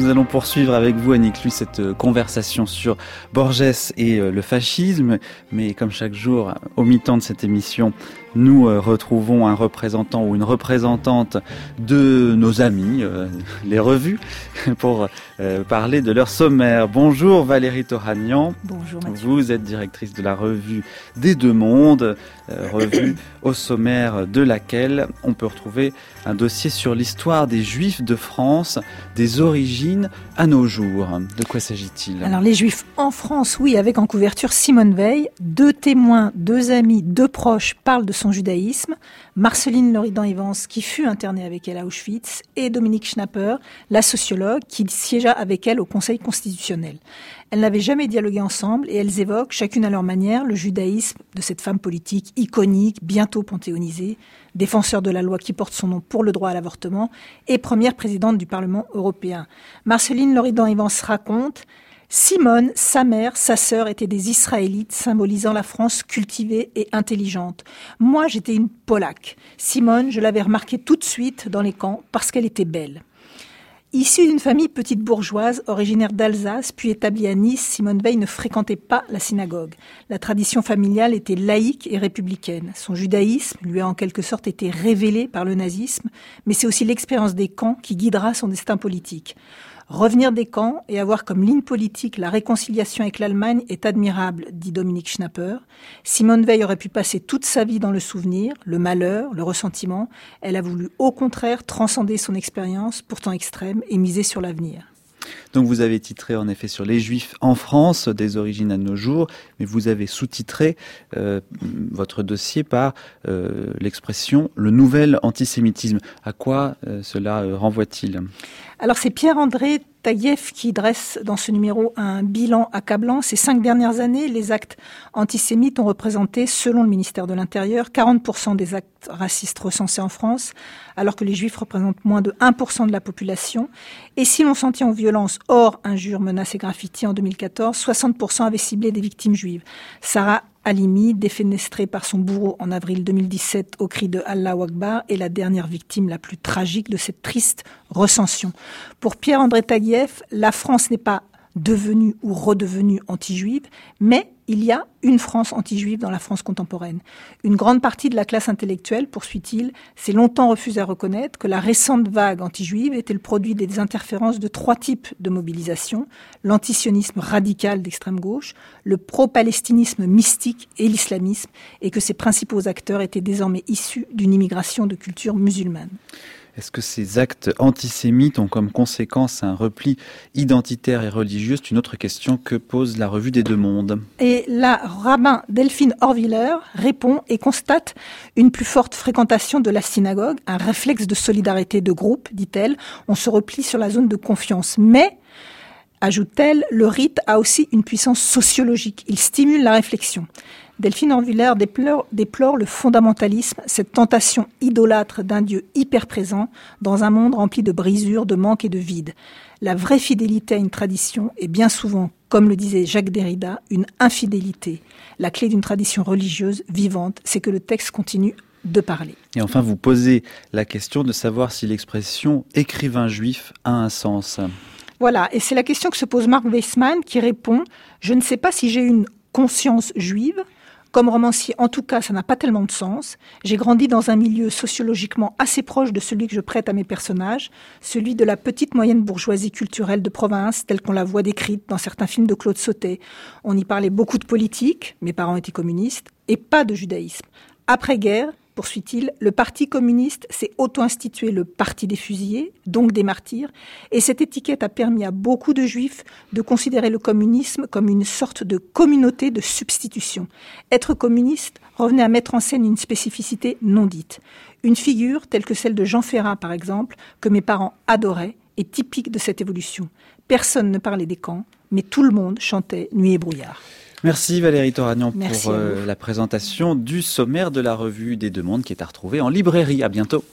Nous allons poursuivre avec vous, Annick Lui, cette conversation sur Borges et le fascisme. Mais comme chaque jour, au mi-temps de cette émission, nous retrouvons un représentant ou une représentante de nos amis, les revues, pour parler de leur sommaire. Bonjour Valérie Toragnan. Bonjour Mathieu. Vous êtes directrice de la revue des Deux Mondes, revue au sommaire de laquelle on peut retrouver un dossier sur l'histoire des Juifs de France, des origines à nos jours. De quoi s'agit-il ? Alors les Juifs en France, oui, avec en couverture Simone Veil. 2 témoins, 2 amis, 2 proches parlent de son judaïsme. Marceline Loridan-Evans, qui fut internée avec elle à Auschwitz, et Dominique Schnapper, la sociologue, qui siégea avec elle au Conseil constitutionnel. Elles n'avaient jamais dialogué ensemble et elles évoquent, chacune à leur manière, le judaïsme de cette femme politique iconique, bientôt panthéonisée, défenseur de la loi qui porte son nom pour le droit à l'avortement et première présidente du Parlement européen. Marceline Loridan-Evans raconte: Simone, sa mère, sa sœur étaient des Israélites symbolisant la France cultivée et intelligente. Moi, j'étais une Polaque. Simone, je l'avais remarquée tout de suite dans les camps parce qu'elle était belle. Issue d'une famille petite bourgeoise, originaire d'Alsace, puis établie à Nice, Simone Veil ne fréquentait pas la synagogue. La tradition familiale était laïque et républicaine. Son judaïsme lui a en quelque sorte été révélé par le nazisme, mais c'est aussi l'expérience des camps qui guidera son destin politique. Revenir des camps et avoir comme ligne politique la réconciliation avec l'Allemagne est admirable, dit Dominique Schnapper. Simone Veil aurait pu passer toute sa vie dans le souvenir, le malheur, le ressentiment. Elle a voulu au contraire transcender son expérience, pourtant extrême, et miser sur l'avenir. Donc vous avez titré en effet sur les Juifs en France, des origines à nos jours, mais vous avez sous-titré votre dossier par l'expression « le nouvel antisémitisme ». À quoi cela renvoie-t-il ? Alors c'est Pierre-André Taguieff qui dresse dans ce numéro un bilan accablant. Ces 5 dernières années, les actes antisémites ont représenté, selon le ministère de l'Intérieur, 40% des actes racistes recensés en France, alors que les Juifs représentent moins de 1% de la population. Et si l'on s'en tient aux violences hors injures, menaces et graffitis en 2014, 60% avaient ciblé des victimes juives. Sarah Halimi, défenestrée par son bourreau en avril 2017 au cri de Allahu Akbar, est la dernière victime la plus tragique de cette triste recension. Pour Pierre-André Taguieff, la France n'est pas devenue ou redevenue anti-juive, mais il y a une France anti-juive dans la France contemporaine. Une grande partie de la classe intellectuelle, poursuit-il, s'est longtemps refusé à reconnaître que la récente vague anti-juive était le produit des interférences de 3 types de mobilisation: l'antisionisme radical d'extrême gauche, le pro-palestinisme mystique et l'islamisme, et que ses principaux acteurs étaient désormais issus d'une immigration de culture musulmane. Est-ce que ces actes antisémites ont comme conséquence un repli identitaire et religieux ? C'est une autre question que pose la revue des Deux Mondes. Et la rabbin Delphine Horviller répond et constate une plus forte fréquentation de la synagogue, un réflexe de solidarité de groupe, dit-elle. On se replie sur la zone de confiance. Mais, ajoute-t-elle, le rite a aussi une puissance sociologique. Il stimule la réflexion. Delphine Horviller déplore le fondamentalisme, cette tentation idolâtre d'un Dieu hyper présent dans un monde rempli de brisures, de manques et de vides. La vraie fidélité à une tradition est bien souvent, comme le disait Jacques Derrida, une infidélité. La clé d'une tradition religieuse vivante, c'est que le texte continue de parler. Et enfin, vous posez la question de savoir si l'expression « écrivain juif » a un sens. Voilà, et c'est la question que se pose Marc Weissmann qui répond « Je ne sais pas si j'ai une conscience juive. Comme romancier, en tout cas, ça n'a pas tellement de sens. J'ai grandi dans un milieu sociologiquement assez proche de celui que je prête à mes personnages, celui de la petite moyenne bourgeoisie culturelle de province, telle qu'on la voit décrite dans certains films de Claude Sautet. On y parlait beaucoup de politique, mes parents étaient communistes, et pas de judaïsme. Après-guerre, poursuit-il, le Parti communiste s'est auto-institué le Parti des fusillés, donc des martyrs, et cette étiquette a permis à beaucoup de juifs de considérer le communisme comme une sorte de communauté de substitution. Être communiste revenait à mettre en scène une spécificité non dite. Une figure, telle que celle de Jean Ferrat par exemple, que mes parents adoraient, est typique de cette évolution. Personne ne parlait des camps, mais tout le monde chantait Nuit et brouillard. Merci Valérie Toragnan pour la présentation du sommaire de la revue des Deux Mondes qui est à retrouver en librairie. À bientôt.